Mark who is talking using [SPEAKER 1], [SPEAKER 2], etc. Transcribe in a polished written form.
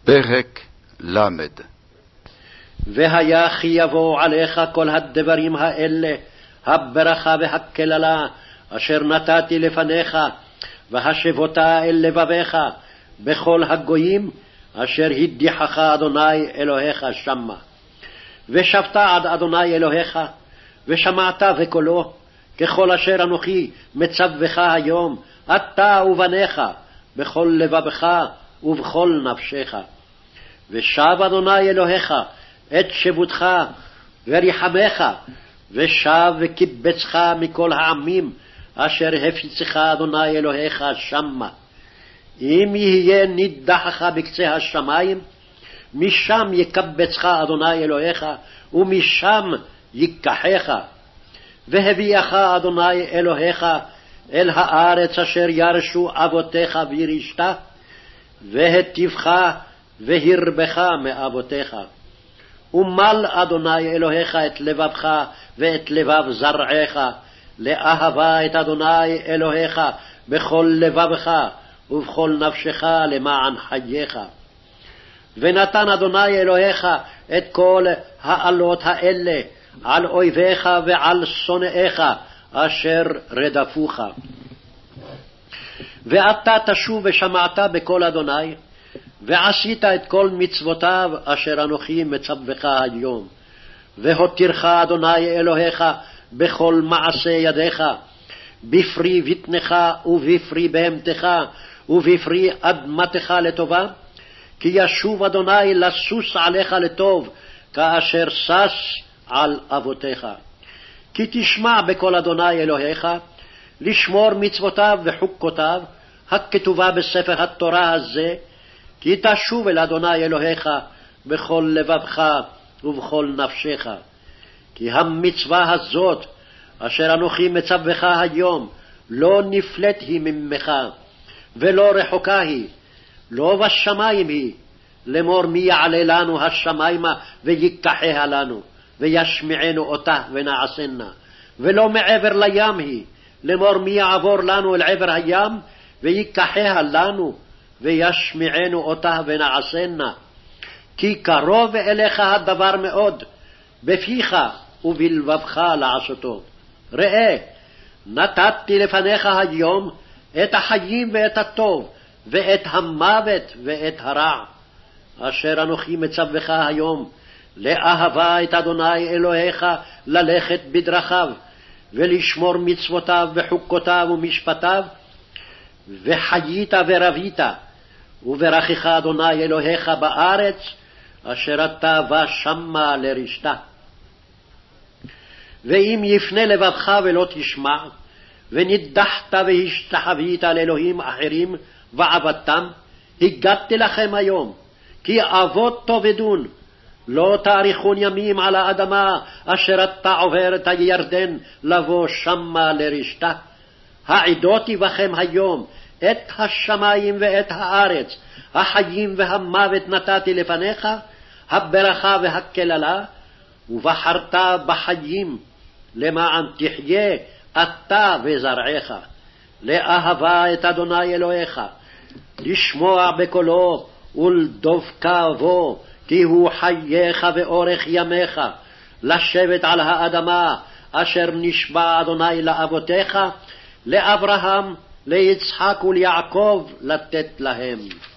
[SPEAKER 1] פרק ל'.
[SPEAKER 2] והיה כי יבוא עליך כל הדברים האלה, הברכה והקללה, אשר נתתי לפניך, והשבותה אל לבביך, בכל הגויים, אשר הדיחך אדוני אלוהיך שמה. ושבת עד אדוני אלוהיך, ושמעת בקולו, ככל אשר אנוכי מצווך היום, אתה ובניך, בכל לבבך ובכל נפשך. ושב אדוני אלוהיך את שבותך וריחמך, ושב וקיבצך מכל העמים אשר הפיצך אדוני אלוהיך שמה. אם יהיה נידחך בקצה השמיים, משם יקבצך אדוני אלוהיך, ומשם ייקחך. והביאך אדוני אלוהיך אל הארץ אשר ירשו אבותיך וירשתה, והטיבך והרבך מאבותיך. ומל אדוני אלוהיך את לבבך ואת לבב זרעך, לאהבה את אדוני אלוהיך בכל לבבך ובכל נפשך למען חייך. ונתן אדוני אלוהיך את כל העלות האלה על אויביך ועל שונאיך אשר רדפוך. ואתה תשוב ושמעת בקול אדוני, ועשית את כל מצוותיו אשר אנוכי מצווך היום, והותירך אדוני אלוהיך בכל מעשה ידיך, בפרי בטנך ובפרי בהמתך ובפרי אדמתך לטובה, כי ישוב אדוני לסוס עליך לטוב, כאשר סס על אבותיך. כי תשמע בקול אדוני אלוהיך, לשמור מצוותיו וחוקותיו, הכתובה בספר התורה הזה, כי תשוב אל אדוני אלוהיך בכל לבבך ובכל נפשך. כי המצווה הזאת, אשר אנוכי מצווך היום, לא נפלט היא ממך, ולא רחוקה היא, לא בשמיים היא, לאמור מי יעלה לנו השמיימה ויקחיה לנו, וישמיענו אותה ונעשנה. ולא מעבר לים היא, לאמור מי יעבור לנו אל עבר הים, ויקחיה לנו, וישמיענו אותה ונעשנה. כי קרוב אליך הדבר מאוד, בפיך ובלבבך לעשותו. ראה, נתתי לפניך היום את החיים ואת הטוב, ואת המוות ואת הרע, אשר אנוכי מצווך היום, לאהבה את אדוני אלוהיך, ללכת בדרכיו, ולשמור מצוותיו וחוקותיו ומשפטיו, וחיית ורבית, וברכך אדוני אלוהיך בארץ, אשר אתה בא שמה לרשתה. ואם יפנה לבבך ולא תשמע, ונידחת והשתחווית לאלוהים אחרים ועבדתם, הגדתי לכם היום, כי אבות תאבדון, לא תאריכון ימים על האדמה אשר אתה עובר את הירדן לבוא שמה לרשתה. העידותי בכם היום את השמיים ואת הארץ, החיים והמוות נתתי לפניך, הברכה והקללה, ובחרת בחיים, למען תחיה אתה וזרעך, לאהבה את אדוני אלוהיך, לשמוע בקולו ולדבקה בו, כי הוא חייך ואורך ימיך, לשבת על האדמה אשר נשבע אדוני לאבותיך, לאברהם, ליצחק וליעקב לתת להם.